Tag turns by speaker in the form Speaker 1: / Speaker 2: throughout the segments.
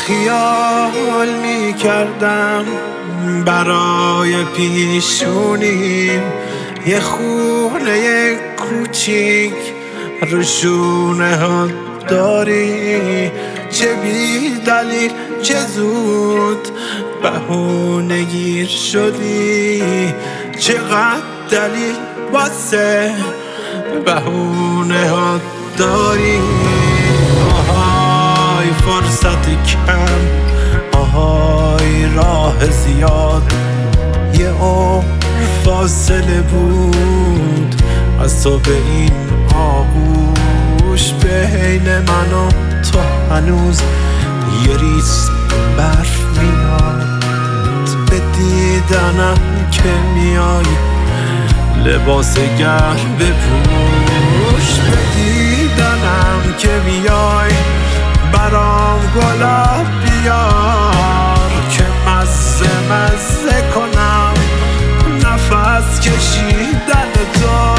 Speaker 1: خیال میکردم برای پیشونیم یه خونه کوچیک رو شونه ها داری، چه بی دلیل چه زود بهونه گیر شدی، چقدر دلیل واسه بهونه ها داری. آهای فرصت کم، آهای راه زیاد، یه عمر فاصله بود از تو به این آغوش، بین من و تو هنوز یه ریز برف میاد، به دیدنم که میای لباس گرم بپوش، به دیدنم که میای برام گلاب بیار که مزه کنم نفس کشیدن تو،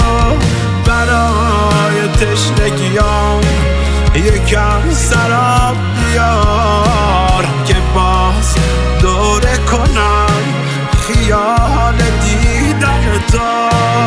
Speaker 1: برای تشنگیام یکم سراب بیار که باز دوره کنم خیال دیدن تو.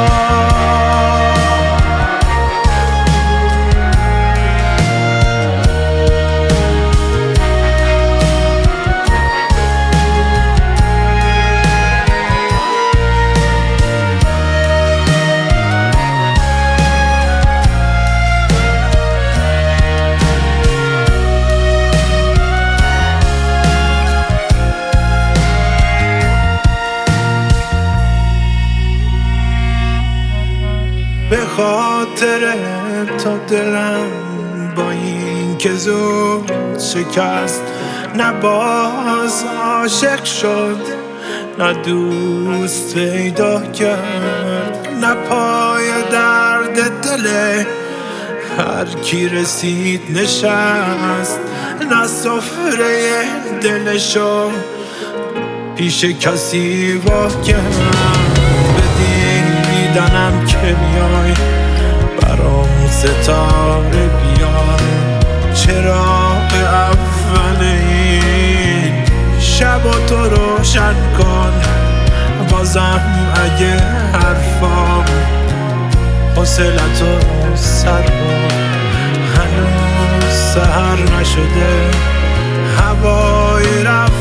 Speaker 1: به خاطر تو دلم با این که زود شکست، نه باز عاشق شد نه دوست پیدا کرد، نه پای درد دل هر کی رسید نشست، نه سفره دلشو پیش کسی وا کرد، دیدنم که میای برام ستاره بیار، چراغ اول این شب و تو روشن کن، بازم اگه حرفام حوصلتو سر بر، هنوز سحر نشده هوای رفت